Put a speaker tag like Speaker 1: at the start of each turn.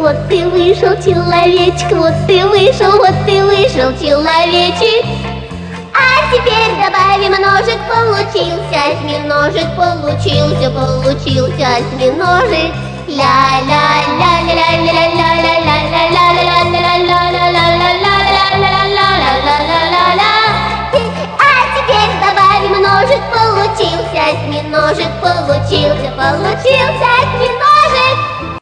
Speaker 1: вот и вышел человечек, вот и вышел, человечек. А теперь добавим ножик, получился осьминожек, получился осьминожек. А теперь добавим ножик, получился осьминожек, получился осьминожек.